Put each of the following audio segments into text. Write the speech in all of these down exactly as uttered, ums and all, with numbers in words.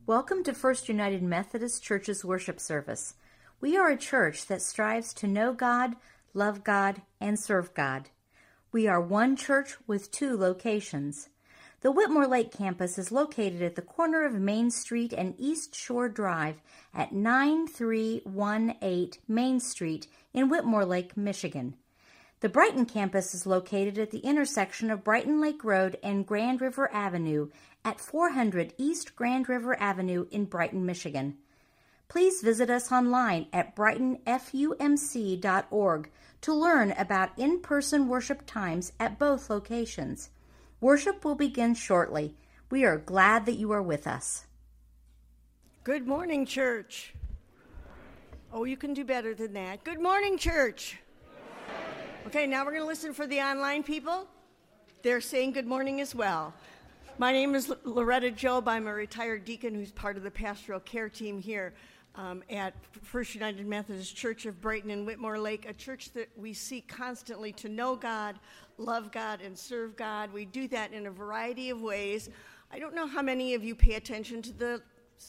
Welcome to First United Methodist Church's worship service. We are a church that strives to know God, love God, and serve God. We are one church with two locations. The Whitmore Lake campus is located at the corner of Main Street and East Shore Drive at nine three one eight Main Street in Whitmore Lake, Michigan. The Brighton campus is located at the intersection of Brighton Lake Road and Grand River Avenue at four hundred East Grand River Avenue in Brighton, Michigan. Please visit us online at brighton f u m c dot org to learn about in-person worship times at both locations. Worship will begin shortly. We are glad that you are with us. Good morning, church. Oh, you can do better than that. Good morning, church. Okay, now we're going to listen for the online people. They're saying good morning as well. My name is Loretta Job. I'm a retired deacon who's part of the pastoral care team here um, at First United Methodist Church of Brighton and Whitmore Lake, a church that we seek constantly to know God, love God, and serve God. We do that in a variety of ways. I don't know how many of you pay attention to the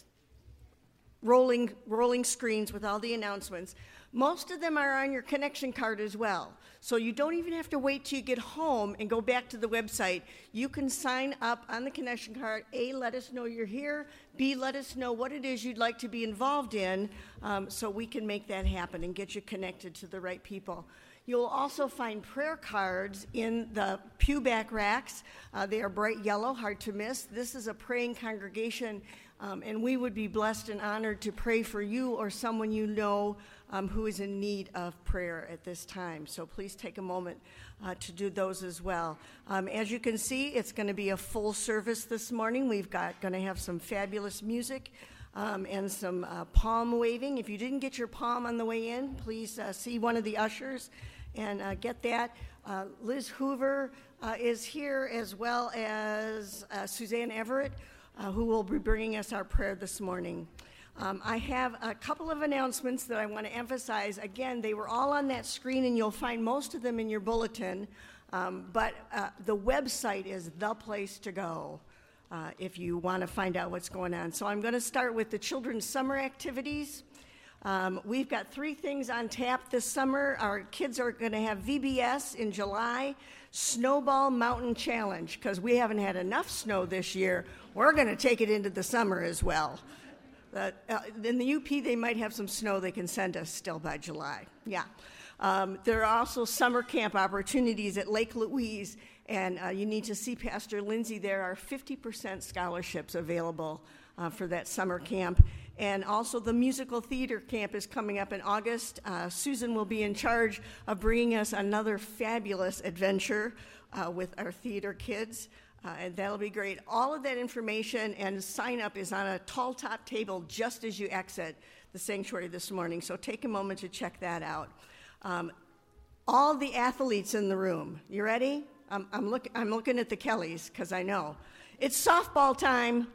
rolling rolling screens with all the announcements. Most of them are on your connection card as well. So you don't even have to wait till you get home and go back to the website. You can sign up on the connection card. A, let us know you're here. B, let us know what it is you'd like to be involved in um, so we can make that happen and get you connected to the right people. You'll also find prayer cards in the pew back racks. Uh, they are bright yellow, hard to miss. This is a praying congregation, um, and we would be blessed and honored to pray for you or someone you know um, who is in need of prayer at this time. So please take a moment uh, to do those as well. Um, as you can see, it's going to be a full service this morning. We've got going to have some fabulous music. Um, and some uh, palm waving. If you didn't get your palm on the way in, please uh, see one of the ushers and uh, get that. Uh, Liz Hoover uh, is here, as well as uh, Suzanne Everett, uh, who will be bringing us our prayer this morning. Um, I have a couple of announcements that I want to emphasize. Again, they were all on that screen, and you'll find most of them in your bulletin, um, but uh, the website is the place to go. Uh, if you want to find out what's going on. So I'm going to start with the children's summer activities. Um, we've got three things on tap this summer. Our kids are going to have V B S in July, Snowball Mountain Challenge, because we haven't had enough snow this year. We're going to take it into the summer as well. Uh, uh, in the U P, they might have some snow they can send us still by July. Yeah. Um, there are also summer camp opportunities at Lake Louise, and uh, you need to see Pastor Lindsay. There are fifty percent scholarships available uh, for that summer camp. And also the musical theater camp is coming up in August. Uh, Susan will be in charge of bringing us another fabulous adventure uh, with our theater kids, uh, and that'll be great. All of that information and sign up is on a tall top table just as you exit the sanctuary this morning, so take a moment to check that out. Um, all the athletes in the room, you ready? I'm, I'm, look, I'm looking at the Kellys because I know. It's softball time.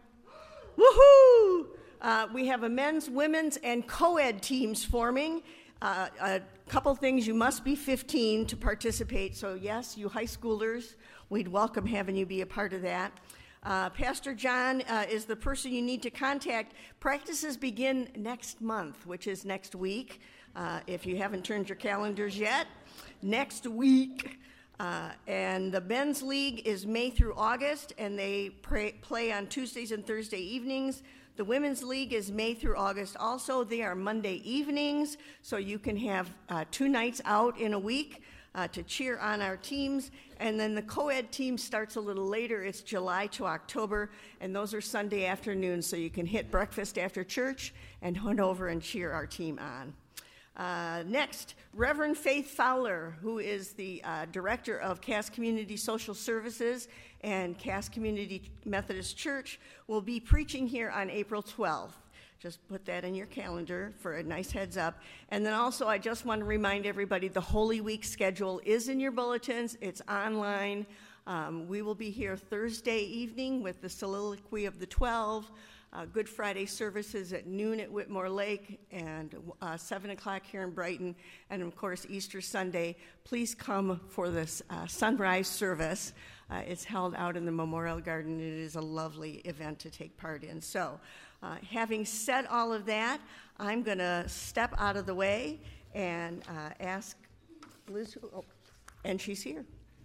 Woohoo! Uh, we have a men's, women's, and co-ed teams forming. Uh, a couple things, you must be fifteen to participate. So yes, you high schoolers, we'd welcome having you be a part of that. Uh, Pastor John uh, is the person you need to contact. Practices begin next month, which is next week. Uh, if you haven't turned your calendars yet, next week. Uh, and the men's league is May through August, and they pray, play on Tuesdays and Thursday evenings. The women's league is May through August also. They are Monday evenings, so you can have uh, two nights out in a week uh, to cheer on our teams. And then the co-ed team starts a little later. It's July to October, and those are Sunday afternoons, so you can hit breakfast after church and hunt over and cheer our team on. Uh, next, Reverend Faith Fowler, who is the uh, director of Cass Community Social Services and Cass Community Methodist Church, will be preaching here on April twelfth. Just put that in your calendar for a nice heads up. And then also, I just want to remind everybody the Holy Week schedule is in your bulletins. It's online. Um, we will be here Thursday evening with the Soliloquy of the Twelve. Uh, Good Friday services at noon at Whitmore Lake and uh, seven o'clock here in Brighton, and of course Easter Sunday. Please come for this uh, sunrise service. Uh, it's held out in the Memorial Garden. It is a lovely event to take part in. So, uh, having said all of that, I'm going to step out of the way and uh, ask Liz, who, oh, and she's here.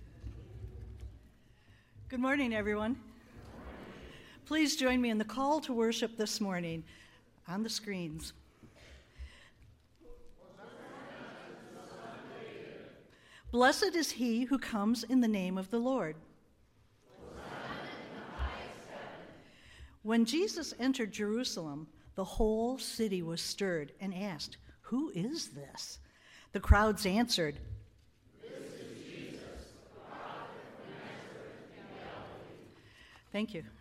Good morning, everyone. Please join me in the call to worship this morning on the screens. Blessed is he who comes in the name of the Lord. When Jesus entered Jerusalem, the whole city was stirred and asked, "Who is this?" The crowds answered, "This is Jesus, the prophet from Nazareth in Galilee." Thank you.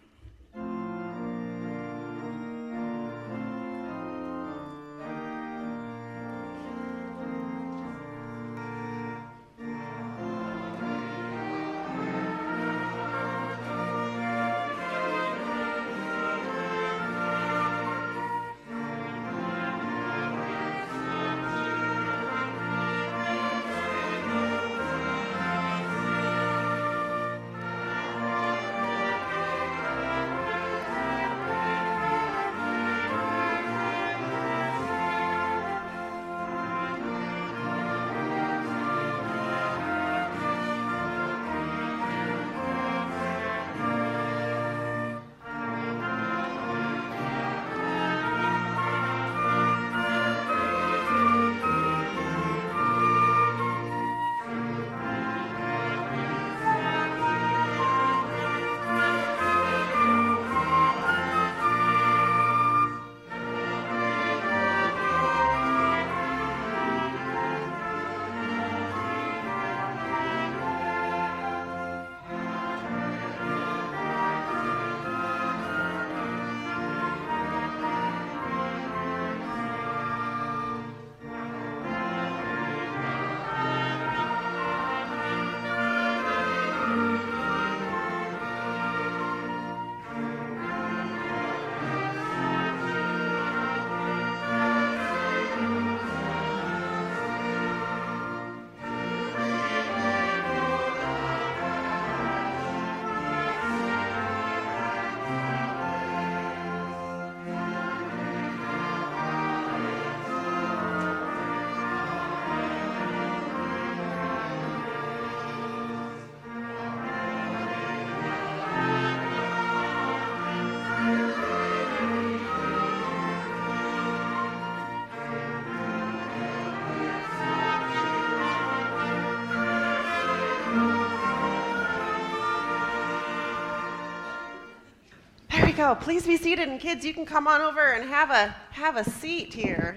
Go. Please be seated, and kids, you can come on over and have a have a seat here.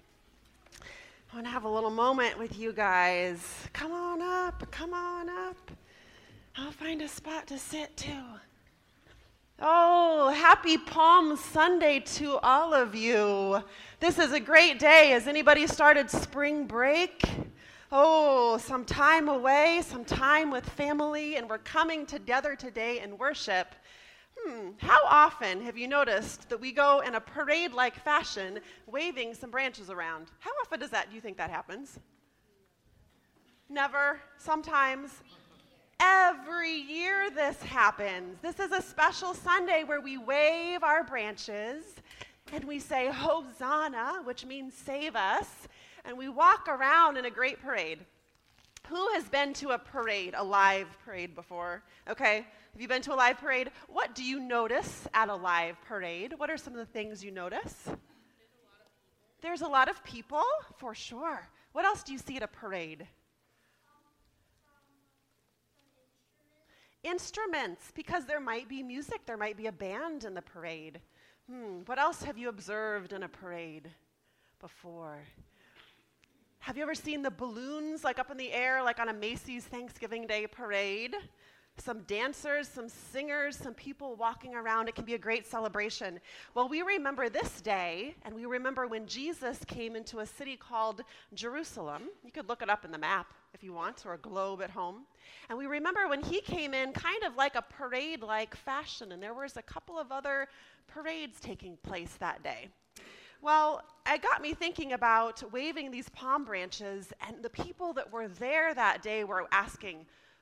I want to have a little moment with you guys. Come on up, come on up. I'll find a spot to sit too. Oh, happy Palm Sunday to all of you. This is a great day. Has anybody started spring break? Oh, some time away, some time with family, and we're coming together today in worship. Hmm, how often have you noticed that we go in a parade-like fashion waving some branches around? How often does that, do you think that happens? Never, sometimes. Every year this happens. This is a special Sunday where we wave our branches and we say Hosanna, which means save us, and we walk around in a great parade. Who has been to a parade, a live parade before? Okay. Have you been to a live parade? What do you notice at a live parade? What are some of the things you notice? There's a lot of people. There's a lot of people, for sure. What else do you see at a parade? Um, instruments. instruments, because there might be music. There might be a band in the parade. Hmm, what else have you observed in a parade before? Have you ever seen the balloons like up in the air, like on a Macy's Thanksgiving Day parade? Some dancers, some singers, some people walking around. It can be a great celebration. Well, we remember this day, and we remember when Jesus came into a city called Jerusalem. You could look it up in the map if you want, or a globe at home. And we remember when he came in kind of like a parade-like fashion, and there was a couple of other parades taking place that day. Well, it got me thinking about waving these palm branches, and the people that were there that day were asking,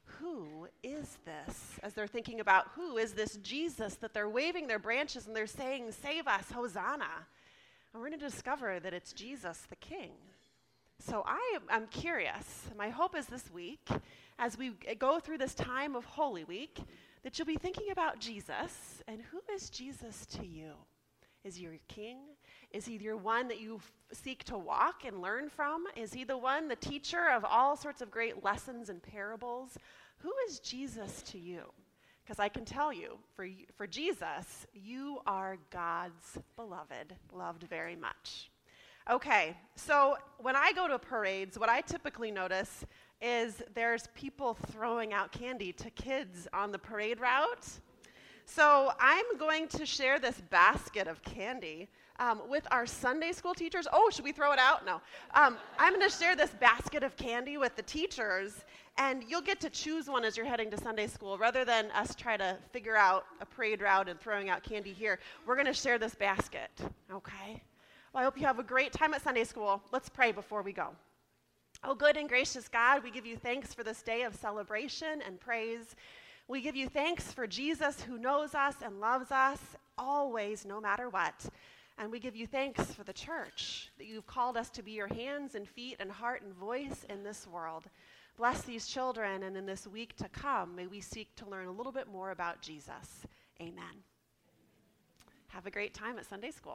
who is this? As they're thinking about who is this Jesus that they're waving their branches and they're saying, save us, Hosanna. And we're going to discover that it's Jesus the King. So I am curious. My hope is this week, as we go through this time of Holy Week, that you'll be thinking about Jesus and who is Jesus to you? Is he your king? Is he your one that you f- seek to walk and learn from? Is he the one, the teacher of all sorts of great lessons and parables? Who is Jesus to you? Because I can tell you, for, for Jesus, you are God's beloved, loved very much. Okay, so when I go to parades, what I typically notice is there's people throwing out candy to kids on the parade route. So I'm going to share this basket of candy um, with our Sunday school teachers. Oh, should we throw it out? No. Um, I'm going to share this basket of candy with the teachers, and you'll get to choose one as you're heading to Sunday school. Rather than us try to figure out a parade route and throwing out candy here, we're going to share this basket, okay? Well, I hope you have a great time at Sunday school. Let's pray before we go. Oh, good and gracious God, we give you thanks for this day of celebration and praise. We give you thanks for Jesus who knows us and loves us always, no matter what. And we give you thanks for the church, that you've called us to be your hands and feet and heart and voice in this world. Bless these children, and in this week to come, may we seek to learn a little bit more about Jesus. Amen. Have a great time at Sunday school.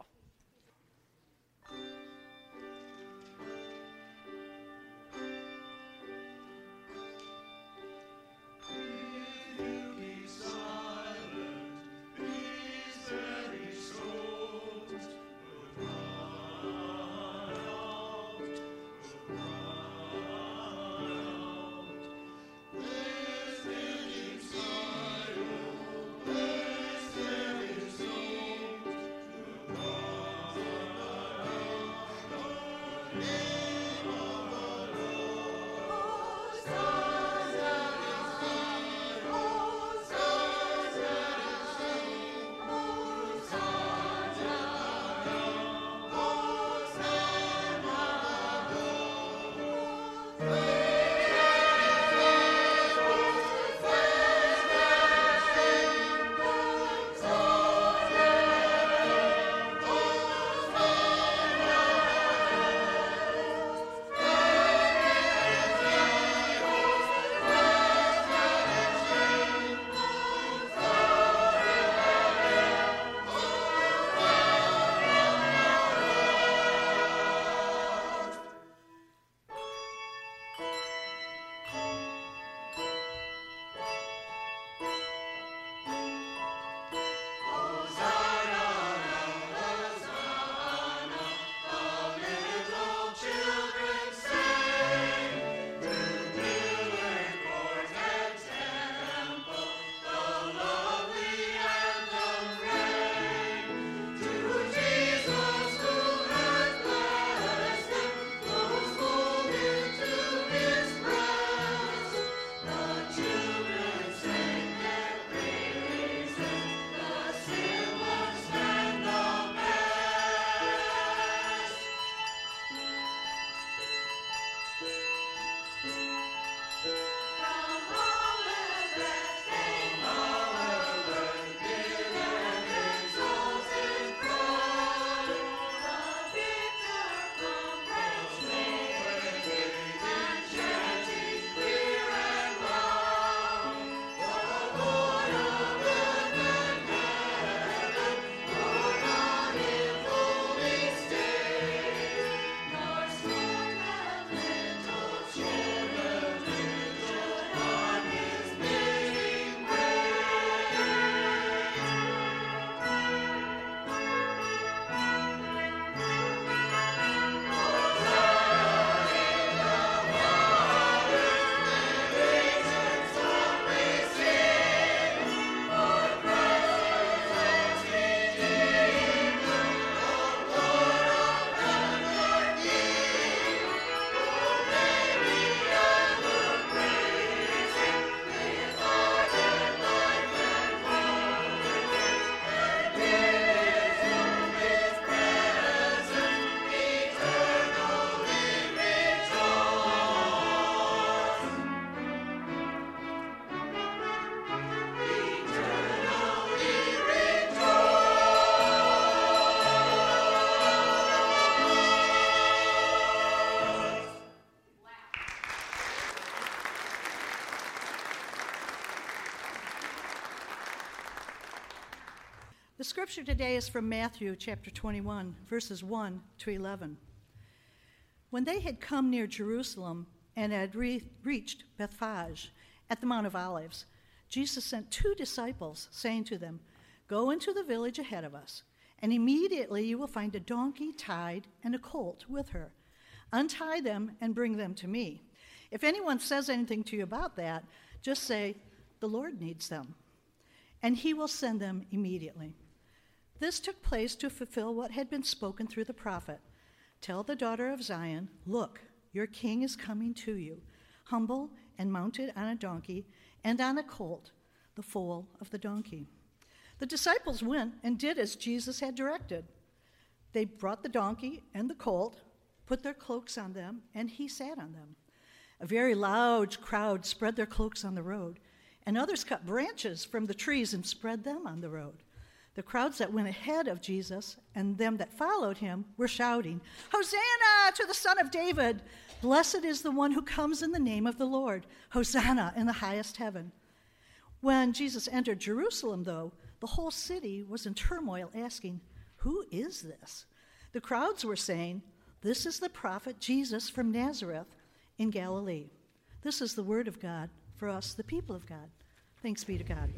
scripture today is from Matthew chapter twenty-one, verses one to eleven. When they had come near Jerusalem and had re- reached Bethphage at the Mount of Olives, Jesus sent two disciples, saying to them, "Go into the village ahead of us, and immediately you will find a donkey tied and a colt with her. Untie them and bring them to me. If anyone says anything to you about that, just say, 'The Lord needs them,' and he will send them immediately." This took place to fulfill what had been spoken through the prophet. "Tell the daughter of Zion, look, your king is coming to you, humble and mounted on a donkey and on a colt, the foal of the donkey." The disciples went and did as Jesus had directed. They brought the donkey and the colt, put their cloaks on them, and he sat on them. A very loud crowd spread their cloaks on the road, and others cut branches from the trees and spread them on the road. The crowds that went ahead of Jesus and them that followed him were shouting, "Hosanna to the Son of David! Blessed is the one who comes in the name of the Lord! Hosanna in the highest heaven!" When Jesus entered Jerusalem, though, the whole city was in turmoil, asking, "Who is this?" The crowds were saying, "This is the prophet Jesus from Nazareth in Galilee." This is the word of God for us, the people of God. Thanks be to God.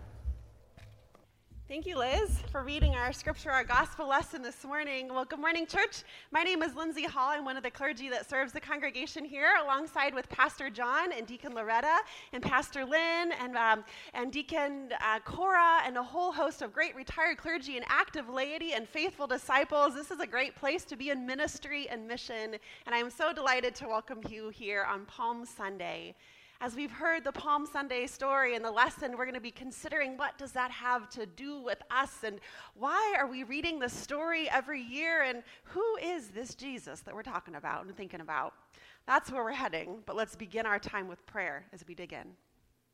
Thank you, Liz, for reading our scripture, our gospel lesson this morning. Well, good morning, church. My name is Lindsay Hall. I'm one of the clergy that serves the congregation here, alongside with Pastor John and Deacon Loretta and Pastor Lynn and um, and Deacon uh, Cora and a whole host of great retired clergy and active laity and faithful disciples. This is a great place to be in ministry and mission, and I'm so delighted to welcome you here on Palm Sunday. As we've heard the Palm Sunday story and the lesson, we're going to be considering what does that have to do with us, and why are we reading the story every year, and who is this Jesus that we're talking about and thinking about? That's where we're heading, but let's begin our time with prayer as we dig in.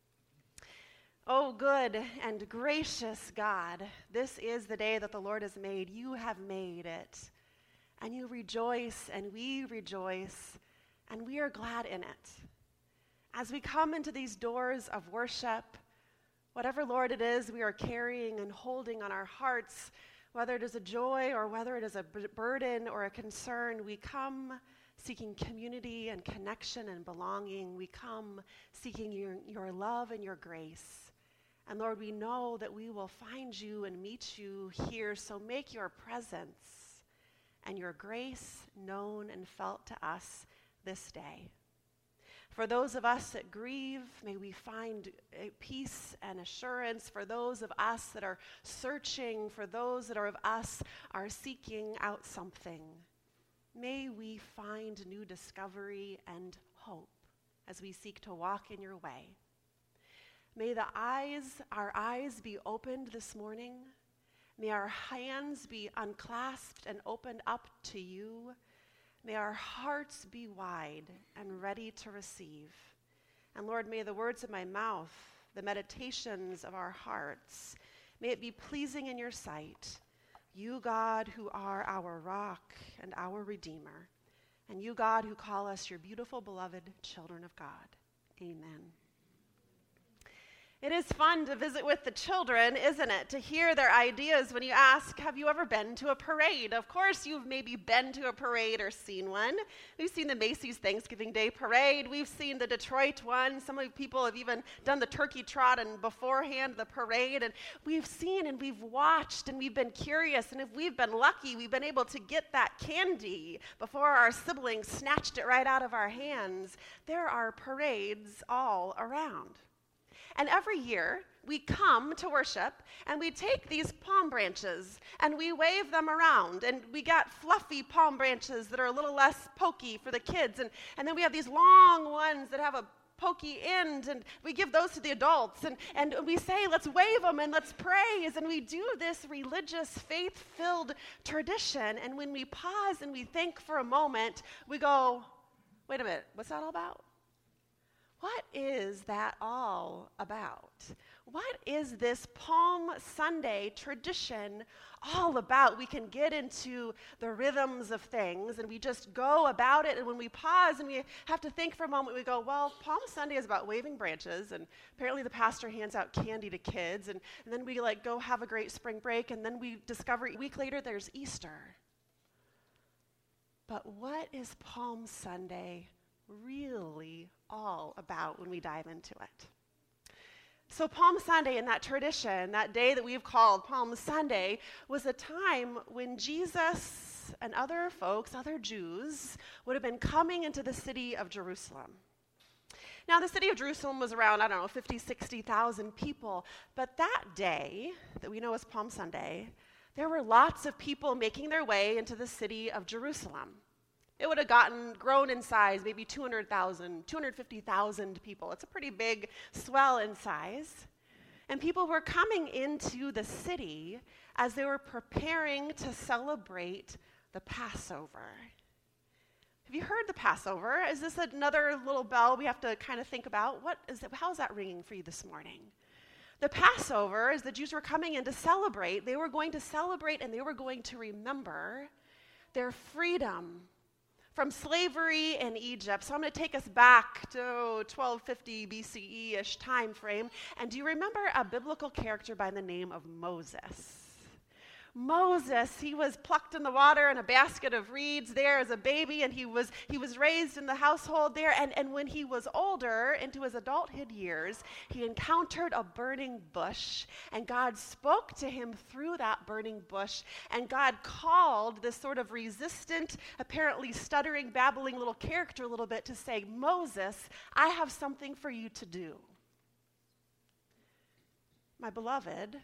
Oh, good and gracious God, this is the day that the Lord has made. You have made it, and you rejoice, and we rejoice, and we are glad in it. As we come into these doors of worship, whatever, Lord, it is we are carrying and holding on our hearts, whether it is a joy or whether it is a b- burden or a concern, we come seeking community and connection and belonging. We come seeking your, your love and your grace. And Lord, we know that we will find you and meet you here, so make your presence and your grace known and felt to us this day. For those of us that grieve, may we find peace and assurance. For those of us that are searching, for those that are of us are seeking out something, may we find new discovery and hope as we seek to walk in your way. May the eyes, our eyes be opened this morning. May our hands be unclasped and opened up to you. May our hearts be wide and ready to receive. And Lord, may the words of my mouth, the meditations of our hearts, may it be pleasing in your sight. You, God, who are our rock and our Redeemer, and you, God, who call us your beautiful, beloved children of God. Amen. It is fun to visit with the children, isn't it? To hear their ideas when you ask, have you ever been to a parade? Of course, you've maybe been to a parade or seen one. We've seen the Macy's Thanksgiving Day Parade. We've seen the Detroit one. Some of the people have even done the turkey trot and beforehand the parade. And we've seen and we've watched and we've been curious. And if we've been lucky, we've been able to get that candy before our siblings snatched it right out of our hands. There are parades all around. And every year, we come to worship, and we take these palm branches, and we wave them around, and we got fluffy palm branches that are a little less pokey for the kids, and, and then we have these long ones that have a pokey end, and we give those to the adults, and, and we say, let's wave them, and let's praise, and we do this religious, faith-filled tradition, and when we pause and we think for a moment, we go, wait a minute, what's that all about? What is that all about? what is this Palm Sunday tradition all about? We can get into the rhythms of things and we just go about it, and when we pause and we have to think for a moment, we go, well, Palm Sunday is about waving branches, and apparently the pastor hands out candy to kids, and, and then we like go have a great spring break, and then we discover a week later there's Easter. But what is Palm Sunday really all about when we dive into it? So Palm Sunday, in that tradition, that day that we've called Palm Sunday, was a time when Jesus and other folks, other Jews, would have been coming into the city of Jerusalem. Now, the city of Jerusalem was around, I don't know, fifty, sixty thousand people. But that day, that we know as Palm Sunday, there were lots of people making their way into the city of Jerusalem. It would have gotten, grown in size, maybe two hundred thousand, two hundred fifty thousand people. It's a pretty big swell in size. And people were coming into the city as they were preparing to celebrate the Passover. Have you heard the Passover? Is this another little bell we have to kind of think about? What is it, how is that ringing for you this morning? The Passover, as the Jews were coming in to celebrate, they were going to celebrate and they were going to remember their freedom from slavery in Egypt. So I'm going to take us back to twelve fifty B C E-ish time frame. And do you remember a biblical character by the name of Moses? Moses, he was plucked in the water in a basket of reeds there as a baby, and he was he was raised in the household there. And, and when he was older, into his adulthood years, he encountered a burning bush, and God spoke to him through that burning bush, and God called this sort of resistant, apparently stuttering, babbling little character a little bit to say, Moses, I have something for you to do. My beloved,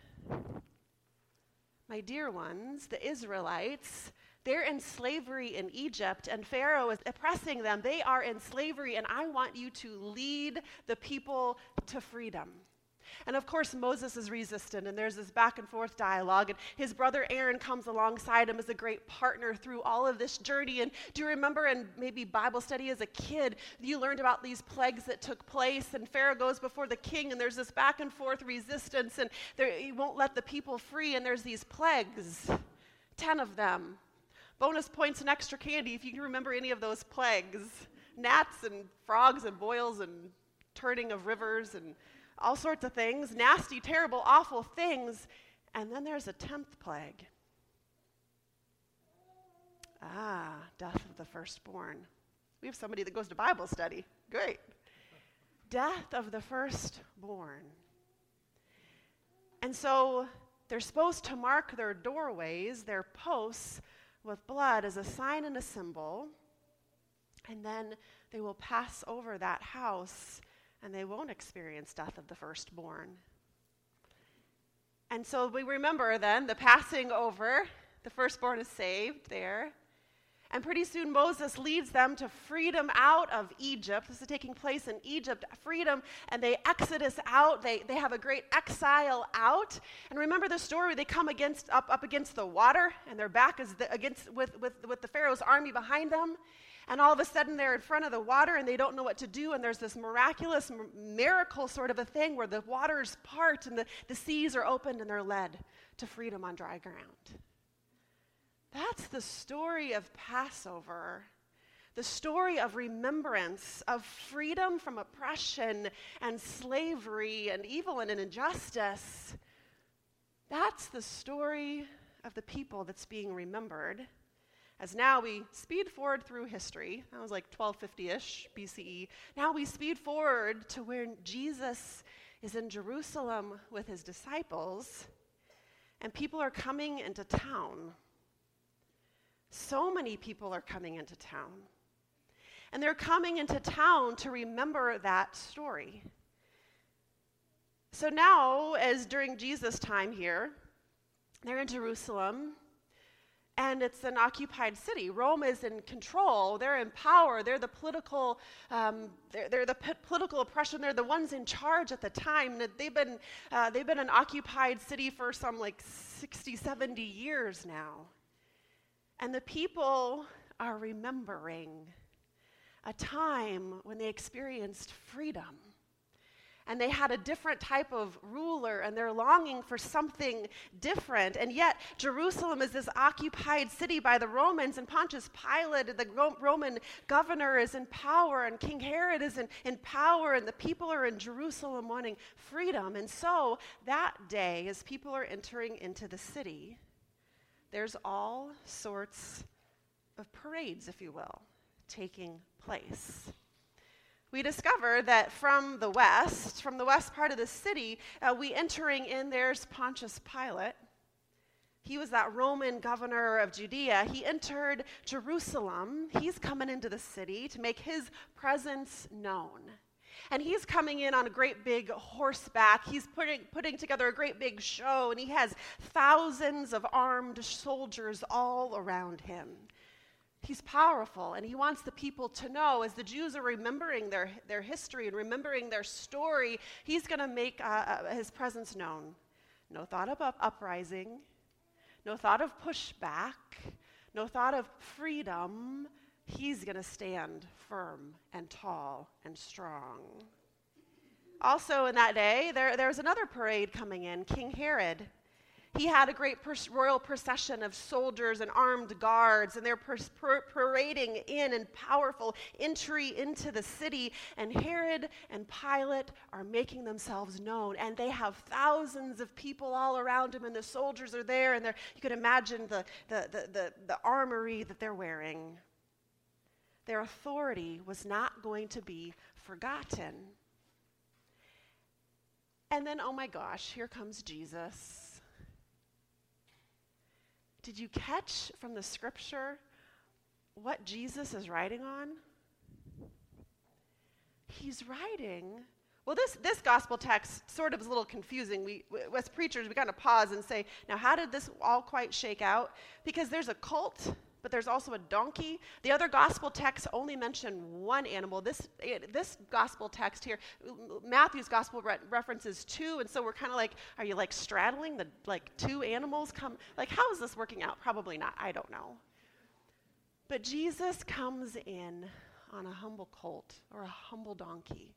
my dear ones, the Israelites, they're in slavery in Egypt, and Pharaoh is oppressing them. They are in slavery, and I want you to lead the people to freedom. And of course, Moses is resistant, and there's this back and forth dialogue, and his brother Aaron comes alongside him as a great partner through all of this journey. And do you remember in maybe Bible study as a kid, you learned about these plagues that took place, and Pharaoh goes before the king, and there's this back and forth resistance, and there, he won't let the people free, and there's these plagues, ten of them. Bonus points and extra candy if you can remember any of those plagues. Gnats and frogs and boils and turning of rivers and all sorts of things, nasty, terrible, awful things. And then there's a tenth plague. Ah, death of the firstborn. We have somebody that goes to Bible study. Great. Death of the firstborn. And so they're supposed to mark their doorways, their posts, with blood as a sign and a symbol. And then they will pass over that house, and they won't experience death of the firstborn. And so we remember then the passing over, the firstborn is saved there. And pretty soon Moses leads them to freedom out of Egypt. This is taking place in Egypt, freedom, and they exodus out. They, they have a great exile out. And remember the story, they come against up, up against the water, and their back is the, against with, with, with the Pharaoh's army behind them. And all of a sudden they're in front of the water and they don't know what to do, and there's this miraculous m- miracle sort of a thing where the waters part and the, the seas are opened and they're led to freedom on dry ground. That's the story of Passover, the story of remembrance, of freedom from oppression and slavery and evil and injustice. That's the story of the people that's being remembered. As now we speed forward through history, that was like twelve fifty-ish B C E. Now we speed forward to where Jesus is in Jerusalem with his disciples, and people are coming into town. So many people are coming into town. And they're coming into town to remember that story. So now, as during Jesus' time here, they're in Jerusalem, and it's an occupied city. Rome is in control. They're in power. They're the political, um, they're, they're the p- political oppression. They're the ones in charge at the time. They've been, uh, they've been an occupied city for some like sixty, seventy years now. And the people are remembering a time when they experienced freedom And they had a different type of ruler, and they're longing for something different. And yet, Jerusalem is this occupied city by the Romans, and Pontius Pilate, the Ro- Roman governor, is in power, and King Herod is in, in power, and the people are in Jerusalem wanting freedom. And so, that day, as people are entering into the city, there's all sorts of parades, if you will, taking place. We discover that from the west, from the west part of the city, uh, we entering in, there's Pontius Pilate. He was that Roman governor of Judea. He entered Jerusalem. He's coming into the city to make his presence known. And he's coming in on a great big horseback. He's putting, putting together a great big show, and he has thousands of armed soldiers all around him. He's powerful, and he wants the people to know, as the Jews are remembering their, their history and remembering their story, he's going to make uh, uh, his presence known. No thought of up- uprising, no thought of pushback, no thought of freedom. He's going to stand firm and tall and strong. Also in that day, there, there was another parade coming in, King Herod. He had a great per- royal procession of soldiers and armed guards, and they're per- per- parading in in powerful entry into the city. And Herod and Pilate are making themselves known, and they have thousands of people all around him, and the soldiers are there, and they're, you can imagine the, the, the, the, the armory that they're wearing. Their authority was not going to be forgotten. And then, oh my gosh, here comes Jesus. Did you catch from the scripture what Jesus is riding on? He's riding. Well, this, this gospel text sort of is a little confusing. We, as preachers, we kind of pause and say, now how did this all quite shake out? Because there's a colt, but there's also a donkey. The other gospel texts only mention one animal. This, this gospel text here, Matthew's gospel re- references two, and so we're kind of like, are you like straddling the, like two animals come? Like, how is this working out? Probably not, I don't know. But Jesus comes in on a humble colt or a humble donkey.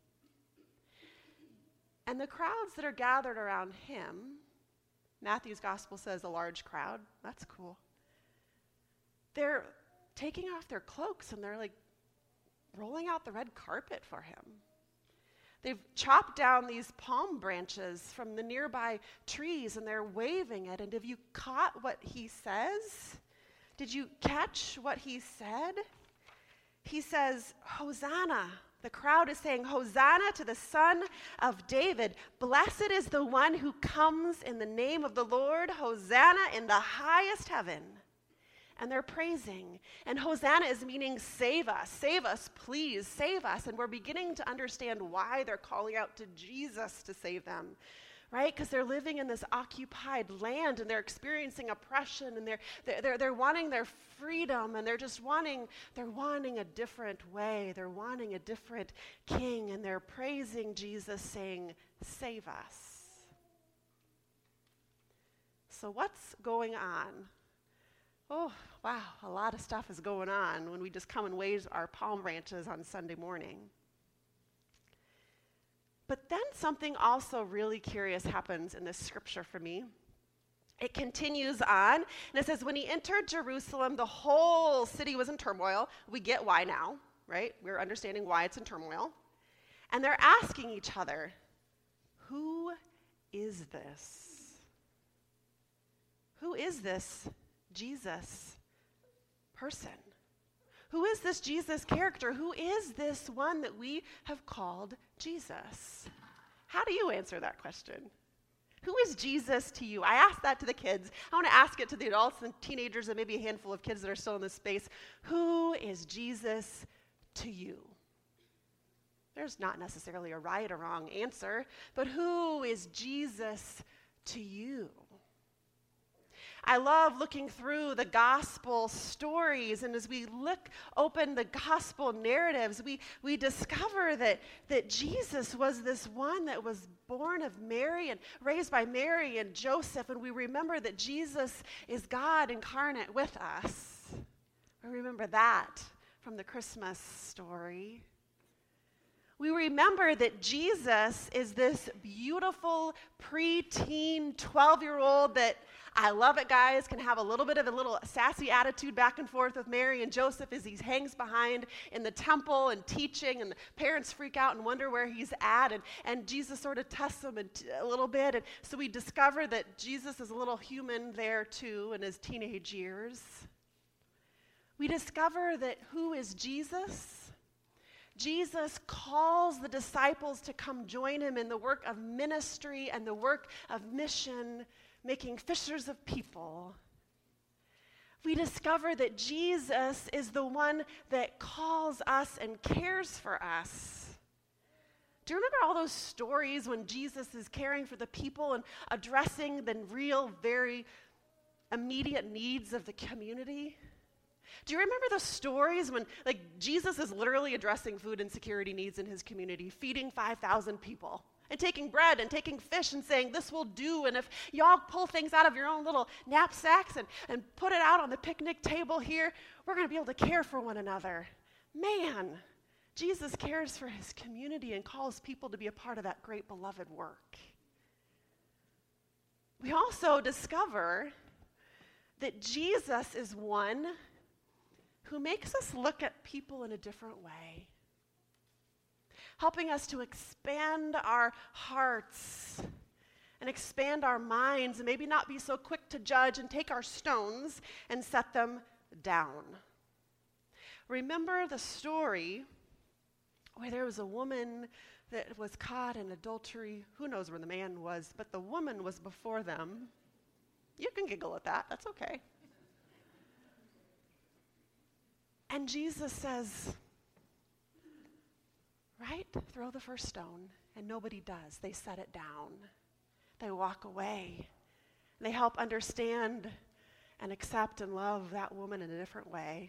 And the crowds that are gathered around him, Matthew's gospel says a large crowd. That's cool. They're taking off their cloaks and they're like rolling out the red carpet for him. They've chopped down these palm branches from the nearby trees and they're waving it. And have you caught what he says? Did you catch what he said? He says, Hosanna. The crowd is saying, Hosanna to the Son of David. Blessed is the one who comes in the name of the Lord. Hosanna in the highest heaven. And they're praising. And Hosanna is meaning save us, save us, please, save us. And we're beginning to understand why they're calling out to Jesus to save them, right? Because they're living in this occupied land and they're experiencing oppression and they're, they're, they're, they're wanting their freedom and they're just wanting, they're wanting a different way. They're wanting a different king and they're praising Jesus saying, save us. So what's going on? Oh, wow, a lot of stuff is going on when we just come and wave our palm branches on Sunday morning. But then something also really curious happens in this scripture for me. It continues on, and it says, when he entered Jerusalem, the whole city was in turmoil. We get why now, right? We're understanding why it's in turmoil. And they're asking each other, who is this? Who is this Jesus person? Who is this Jesus character? Who is this one that we have called Jesus? How do you answer that question? Who is Jesus to you? I asked that to the kids. I want to ask it to the adults and teenagers and maybe a handful of kids that are still in this space. Who is Jesus to you? There's not necessarily a right or wrong answer, but who is Jesus to you? I love looking through the gospel stories, and as we look open the gospel narratives, we, we discover that, that Jesus was this one that was born of Mary and raised by Mary and Joseph, and we remember that Jesus is God incarnate with us. We remember that from the Christmas story. We remember that Jesus is this beautiful preteen twelve-year-old that, I love it, guys, can have a little bit of a little sassy attitude back and forth with Mary and Joseph as he hangs behind in the temple and teaching, and the parents freak out and wonder where he's at, and, and Jesus sort of tests them a little bit. And so we discover that Jesus is a little human there too in his teenage years. We discover that who is Jesus? Jesus calls the disciples to come join him in the work of ministry and the work of mission, making fishers of people. We discover that Jesus is the one that calls us and cares for us. Do you remember all those stories when Jesus is caring for the people and addressing the real, very immediate needs of the community? Do you remember the stories when, like, Jesus is literally addressing food insecurity needs in his community, feeding five thousand people, and taking bread and taking fish and saying, this will do, and if y'all pull things out of your own little knapsacks and, and put it out on the picnic table here, we're going to be able to care for one another. Man, Jesus cares for his community and calls people to be a part of that great beloved work. We also discover that Jesus is one who makes us look at people in a different way, helping us to expand our hearts and expand our minds and maybe not be so quick to judge and take our stones and set them down. Remember the story where there was a woman that was caught in adultery. Who knows where the man was, but the woman was before them. You can giggle at that, that's okay. And Jesus says, right, throw the first stone, and nobody does. They set it down. They walk away. They help understand and accept and love that woman in a different way.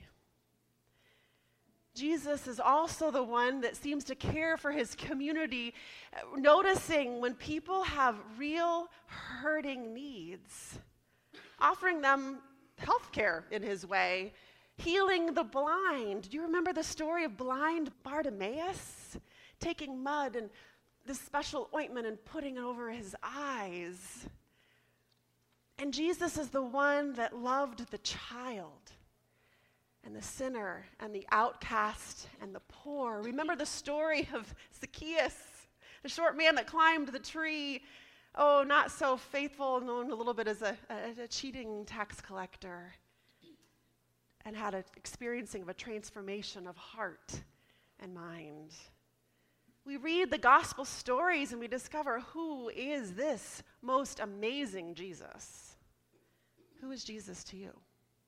Jesus is also the one that seems to care for his community, noticing when people have real hurting needs, offering them health care in his way, healing the blind. Do you remember the story of blind Bartimaeus? Taking mud and this special ointment and putting it over his eyes. And Jesus is the one that loved the child and the sinner and the outcast and the poor. Remember the story of Zacchaeus, the short man that climbed the tree. Oh, not so faithful, known a little bit as a, a, a cheating tax collector. And had an experiencing of a transformation of heart and mind. We read the gospel stories and we discover, who is this most amazing Jesus? Who is Jesus to you?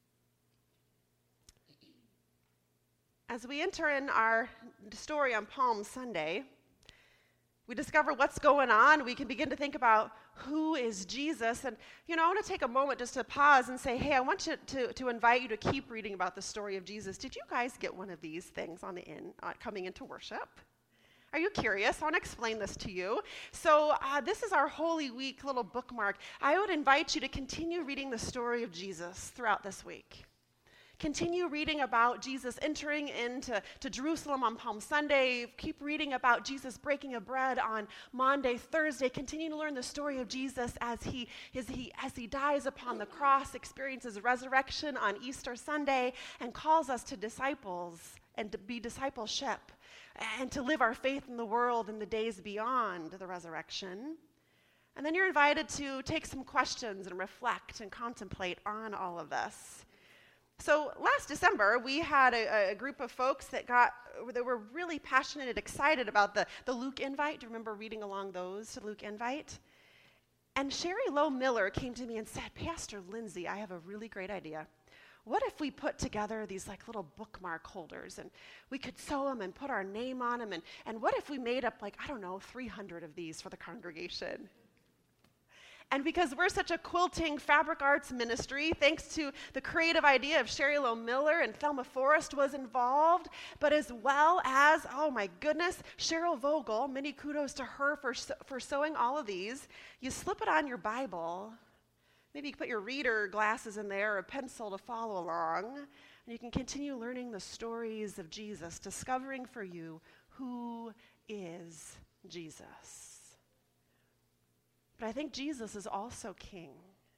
As we enter in our story on Palm Sunday, we discover what's going on. We can begin to think about who is Jesus. And, you know, I want to take a moment just to pause and say, hey, I want you to, to invite you to keep reading about the story of Jesus. Did you guys get one of these things on the in, uh, coming into worship? Are you curious? I want to explain this to you. So uh, this is our Holy Week little bookmark. I would invite you to continue reading the story of Jesus throughout this week. Continue reading about Jesus entering into to Jerusalem on Palm Sunday. Keep reading about Jesus breaking of bread on Maundy, Thursday. Continue to learn the story of Jesus as he, as he, as he dies upon the cross, experiences resurrection on Easter Sunday, and calls us to disciples and to be discipleship and to live our faith in the world in the days beyond the resurrection. And then you're invited to take some questions and reflect and contemplate on all of this. So last December, we had a, a group of folks that got that were really passionate and excited about the, the Luke Invite. Do you remember reading along those to Luke Invite? And Sherry Lowe Miller came to me and said, Pastor Lindsay, I have a really great idea. What if we put together these like little bookmark holders and we could sew them and put our name on them? And, and what if we made up like, I don't know, three hundred of these for the congregation? And because we're such a quilting fabric arts ministry, thanks to the creative idea of Sherry Lowe Miller and Thelma Forrest was involved, but as well as, oh my goodness, Cheryl Vogel, many kudos to her for, for sewing all of these. You slip it on your Bible. Maybe you can put your reader glasses in there or a pencil to follow along, and you can continue learning the stories of Jesus, discovering for you who is Jesus. But I think Jesus is also King.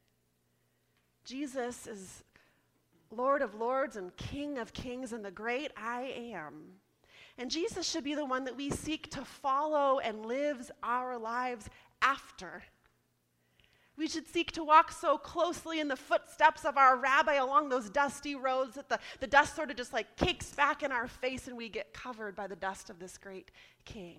Jesus is Lord of lords and King of kings and the great I am. And Jesus should be the one that we seek to follow and live our lives after. We should seek to walk so closely in the footsteps of our rabbi along those dusty roads that the, the dust sort of just like cakes back in our face and we get covered by the dust of this great King.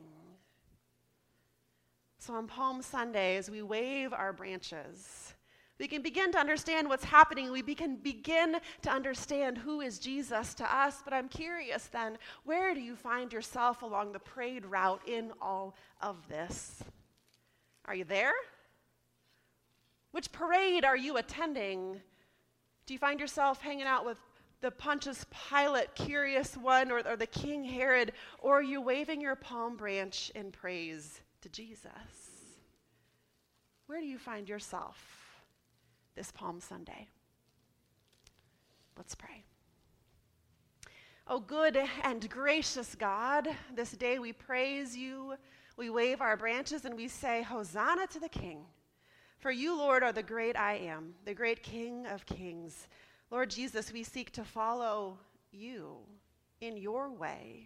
So on Palm Sunday, as we wave our branches, we can begin to understand what's happening. We can begin to understand who is Jesus to us. But I'm curious then, where do you find yourself along the parade route in all of this? Are you there? Which parade are you attending? Do you find yourself hanging out with the Pontius Pilate, curious one, or, or the King Herod, or are you waving your palm branch in praise to Jesus? Where do you find yourself this Palm Sunday? Let's pray. Oh, good and gracious God, this day we praise you, we wave our branches, and we say, Hosanna to the King. For you, Lord, are the great I am, the great King of kings. Lord Jesus, we seek to follow you in your way.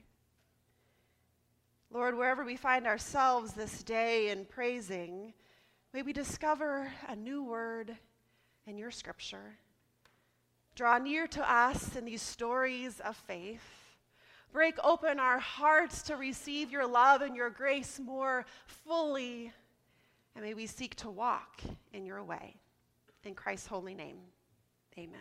Lord, wherever we find ourselves this day in praising, may we discover a new word in your scripture. Draw near to us in these stories of faith. Break open our hearts to receive your love and your grace more fully. And may we seek to walk in your way. In Christ's holy name, amen.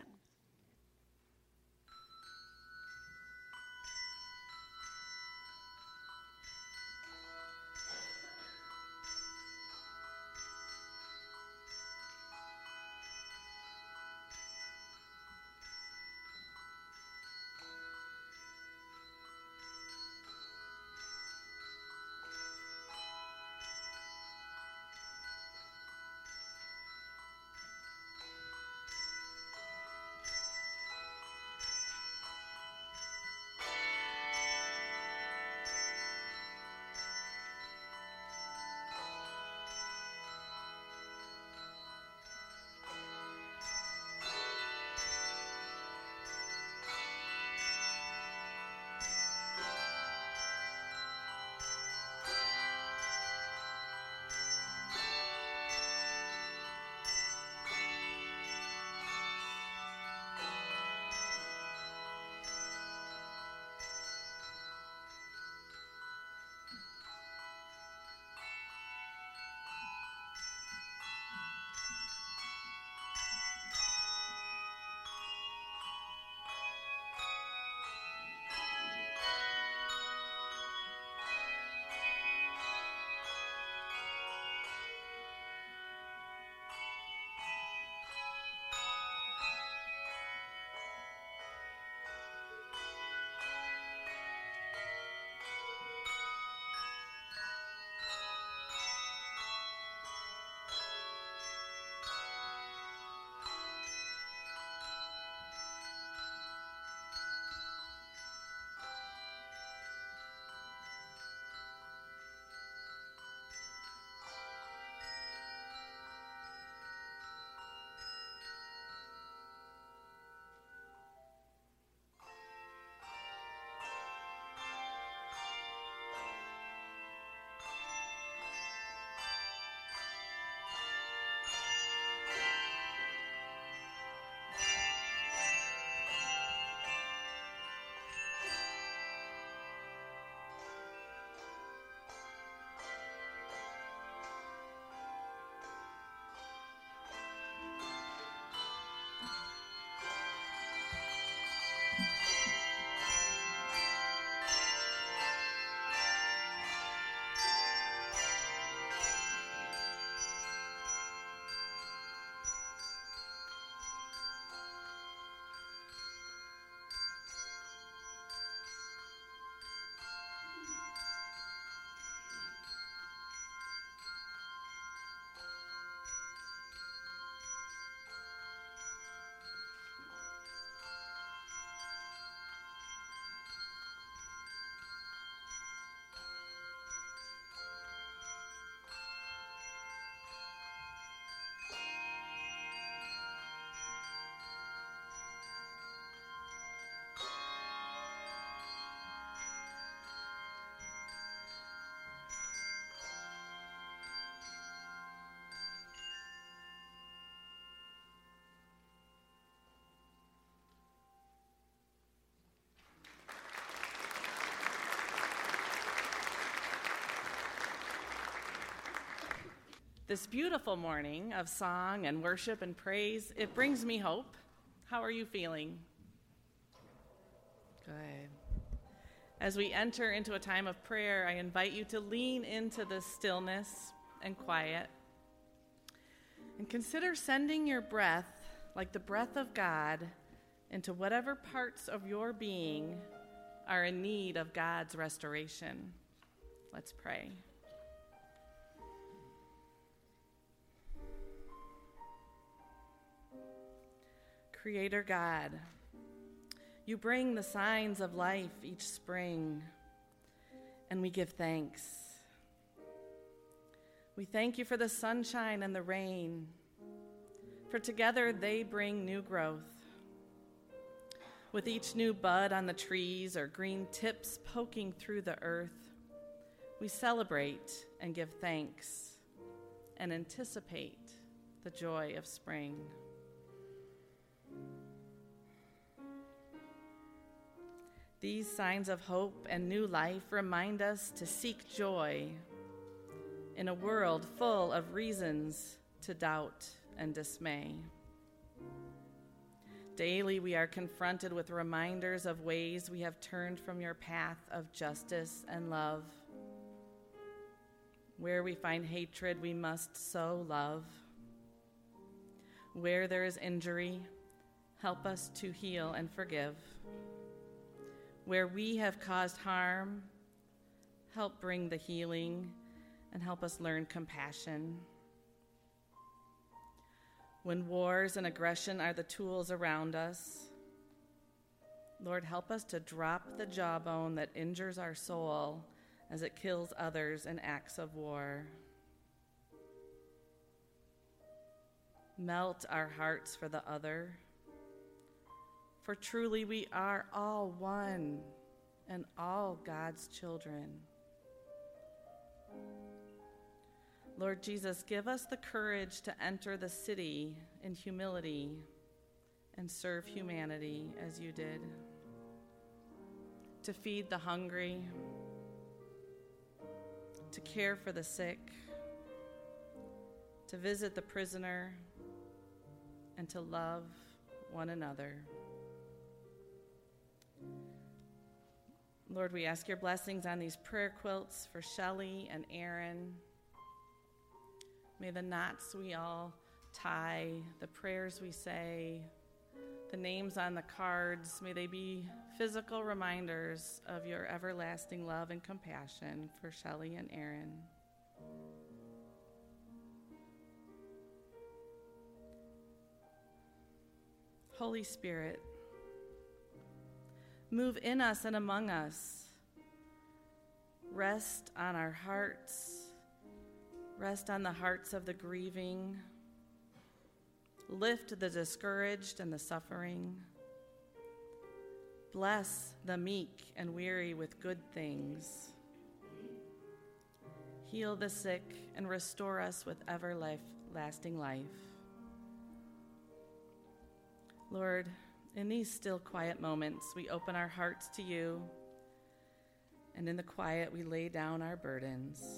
This beautiful morning of song and worship and praise, it brings me hope. How are you feeling? Good. As we enter into a time of prayer, I invite you to lean into the stillness and quiet and consider sending your breath, like the breath of God, into whatever parts of your being are in need of God's restoration. Let's pray. Creator God, you bring the signs of life each spring, and we give thanks. We thank you for the sunshine and the rain, for together they bring new growth. With each new bud on the trees or green tips poking through the earth, we celebrate and give thanks and anticipate the joy of spring. These signs of hope and new life remind us to seek joy in a world full of reasons to doubt and dismay. Daily, we are confronted with reminders of ways we have turned from your path of justice and love. Where we find hatred, we must sow love. Where there is injury, help us to heal and forgive. Where we have caused harm, help bring the healing and help us learn compassion. When wars and aggression are the tools around us, Lord, help us to drop the jawbone that injures our soul as it kills others in acts of war. Melt our hearts for the other. For truly we are all one and all God's children. Lord Jesus, give us the courage to enter the city in humility and serve humanity as you did. To feed the hungry, to care for the sick, to visit the prisoner, and to love one another. Lord, we ask your blessings on these prayer quilts for Shelley and Aaron. May the knots we all tie, the prayers we say, the names on the cards, may they be physical reminders of your everlasting love and compassion for Shelley and Aaron. Holy Spirit, move in us and among us. Rest on our hearts. Rest on the hearts of the grieving. Lift the discouraged and the suffering. Bless the meek and weary with good things. Heal the sick and restore us with everlasting life. Lord, in these still quiet moments, we open our hearts to you, and in the quiet, we lay down our burdens.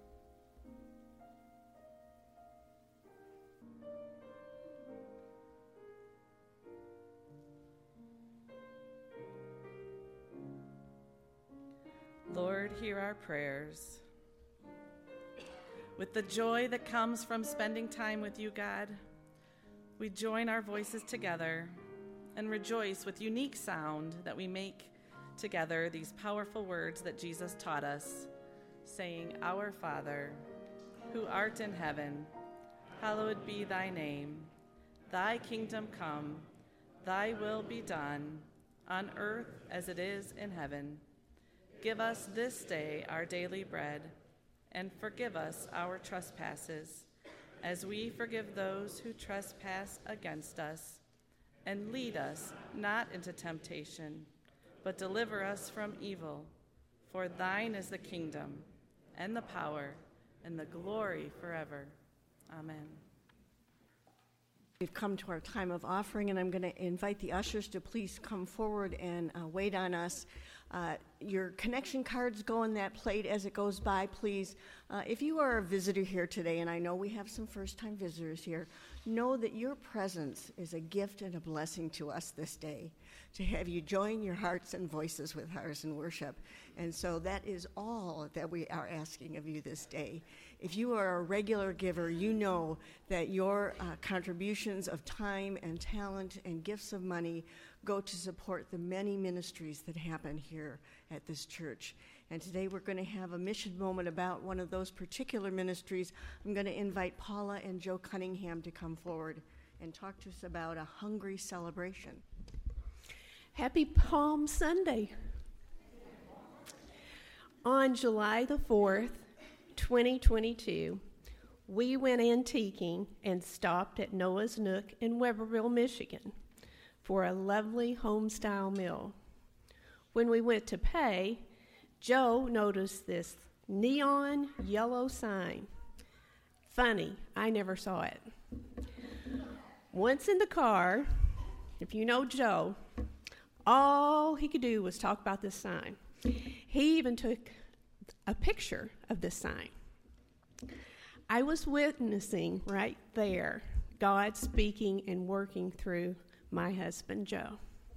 Lord, hear our prayers. With the joy that comes from spending time with you, God, we join our voices together and rejoice with unique sound that we make together these powerful words that Jesus taught us, saying, Our Father, who art in heaven, hallowed be thy name. Thy kingdom come, thy will be done, on earth as it is in heaven. Give us this day our daily bread, and forgive us our trespasses, as we forgive those who trespass against us. And lead us not into temptation, but deliver us from evil. For thine is the kingdom, and the power, and the glory forever. Amen. We've come to our time of offering, and I'm going to invite the ushers to please come forward and uh, wait on us. Uh, your connection cards go on that plate as it goes by, please. Uh, if you are a visitor here today, and I know we have some first-time visitors here, know that your presence is a gift and a blessing to us this day, to have you join your hearts and voices with ours in worship. And so that is all that we are asking of you this day. If you are a regular giver, you know that your uh, contributions of time and talent and gifts of money go to support the many ministries that happen here at this church. And today we're going to have a mission moment about one of those particular ministries. I'm going to invite Paula and Joe Cunningham to come forward and talk to us about a hungry celebration. Happy Palm Sunday. On July the fourth, twenty twenty-two, we went antiquing and stopped at Noah's Nook in Weberville, Michigan, for a lovely home-style meal. When we went to pay, Joe noticed this neon yellow sign. Funny, I never saw it. Once in the car, if you know Joe, all he could do was talk about this sign. He even took a picture of this sign. I was witnessing right there God speaking and working through my husband, Joe.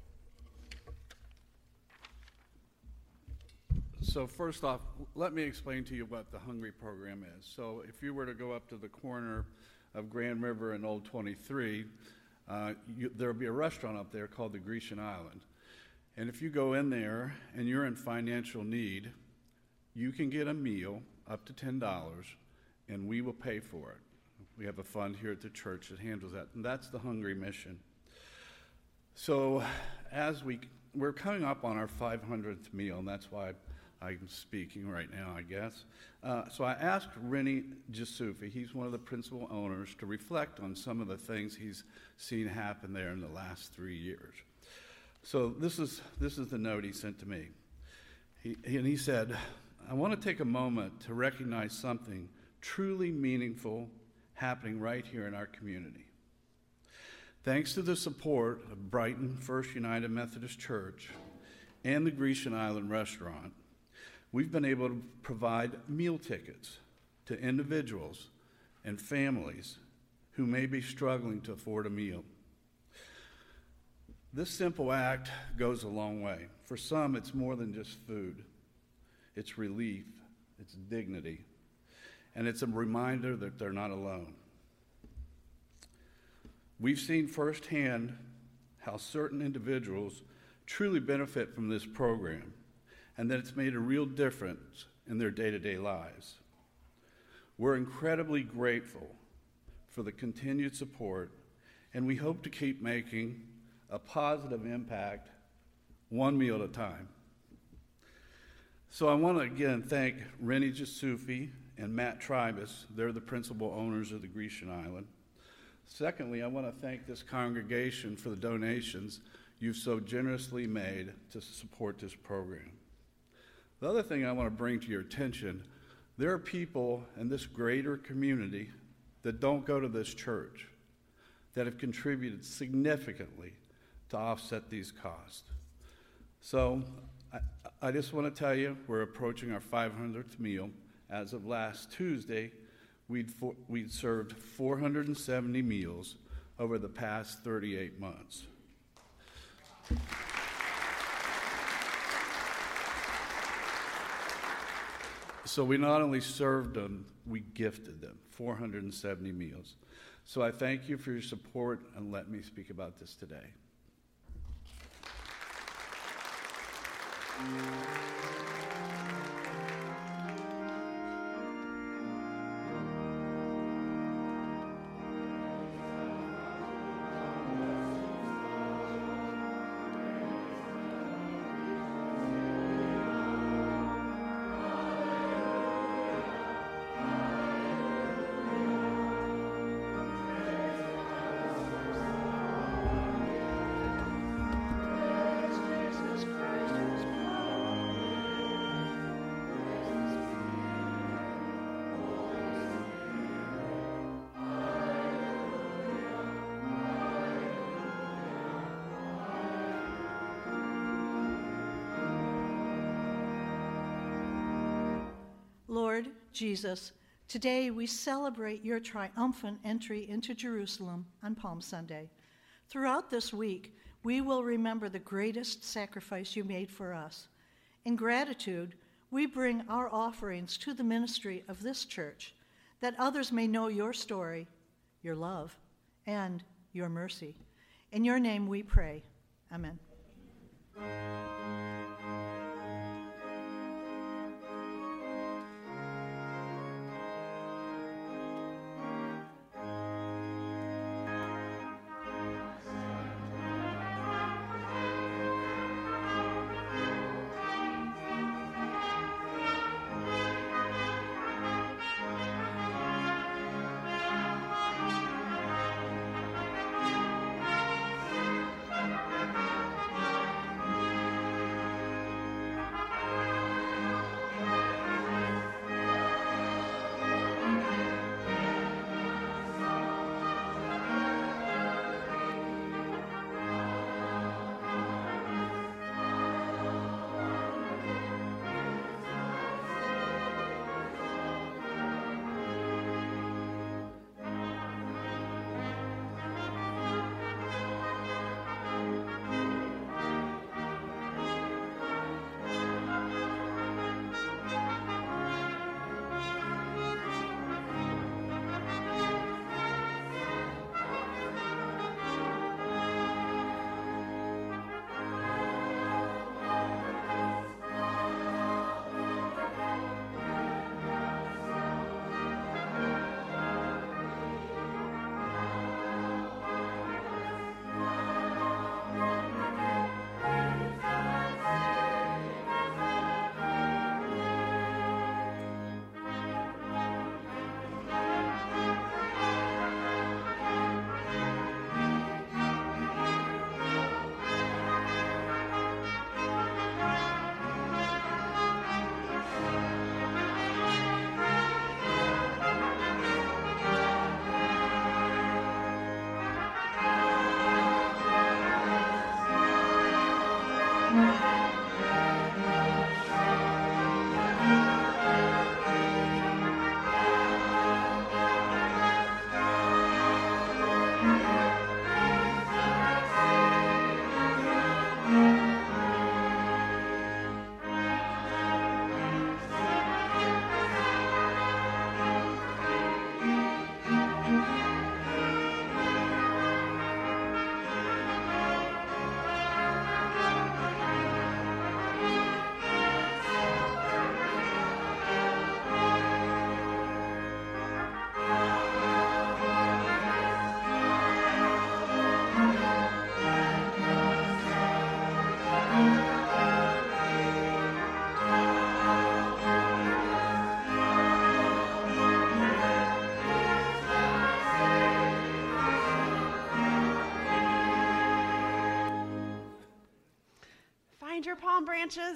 So first off, let me explain to you what the Hungry program is. So if you were to go up to the corner of Grand River and Old twenty-three, uh, you, there'll be a restaurant up there called the Grecian Island. And if you go in there and you're in financial need, you can get a meal up to ten dollars, and we will pay for it. We have a fund here at the church that handles that, and that's the Hungry mission. So as we, we're coming up on our five hundredth meal, and that's why I'm speaking right now, I guess. Uh, so I asked Rennie Jasufi, he's one of the principal owners, to reflect on some of the things he's seen happen there in the last three years. So this is this is the note he sent to me. He, and he said, I want to take a moment to recognize something truly meaningful happening right here in our community. Thanks to the support of Brighton First United Methodist Church and the Grecian Island Restaurant, we've been able to provide meal tickets to individuals and families who may be struggling to afford a meal. This simple act goes a long way. For some, it's more than just food. It's relief, it's dignity, and it's a reminder that they're not alone. We've seen firsthand how certain individuals truly benefit from this program, and that it's made a real difference in their day-to-day lives. We're incredibly grateful for the continued support, and we hope to keep making a positive impact one meal at a time. So I want to again thank Rennie Jasufi and Matt Tribus. They're the principal owners of the Grecian Island. Secondly, I want to thank this congregation for the donations you've so generously made to support this program. The other thing I want to bring to your attention, there are people in this greater community that don't go to this church that have contributed significantly to offset these costs. So I, I just want to tell you, we're approaching our five hundredth meal. As of last Tuesday, we'd, for, we'd served four hundred seventy meals over the past thirty-eight months. So we not only served them, we gifted them, four hundred seventy meals. So I thank you for your support, and let me speak about this today. Lord Jesus, today we celebrate your triumphant entry into Jerusalem on Palm Sunday. Throughout this week, we will remember the greatest sacrifice you made for us. In gratitude, we bring our offerings to the ministry of this church, that others may know your story, your love, and your mercy. In your name we pray. Amen. Your palm branches.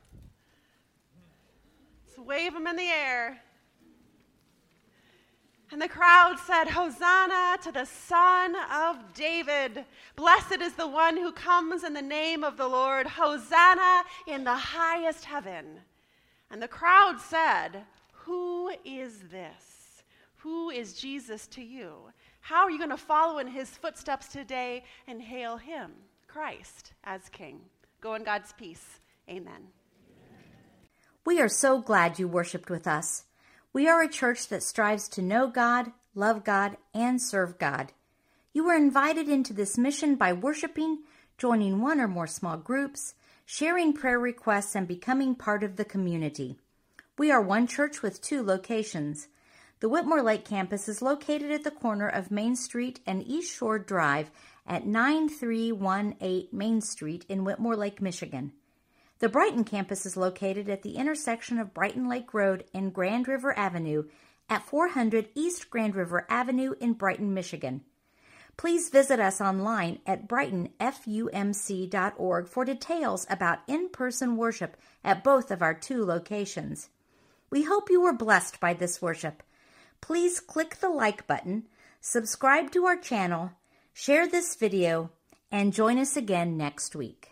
Let's wave them in the air. And the crowd said, Hosanna to the Son of David. Blessed is the one who comes in the name of the Lord. Hosanna in the highest heaven. And the crowd said, who is this? Who is Jesus to you? How are you going to follow in his footsteps today and hail him, Christ, as King? Go in God's peace. Amen. We are so glad you worshiped with us. We are a church that strives to know God, love God, and serve God. You were invited into this mission by worshiping, joining one or more small groups, sharing prayer requests, and becoming part of the community. We are one church with two locations. The Whitmore Lake campus is located at the corner of Main Street and East Shore Drive at nine three one eight Main Street in Whitmore Lake, Michigan. The Brighton campus is located at the intersection of Brighton Lake Road and Grand River Avenue at four hundred East Grand River Avenue in Brighton, Michigan. Please visit us online at brighton f u m c dot org for details about in-person worship at both of our two locations. We hope you were blessed by this worship. Please click the like button, subscribe to our channel, share this video, and join us again next week.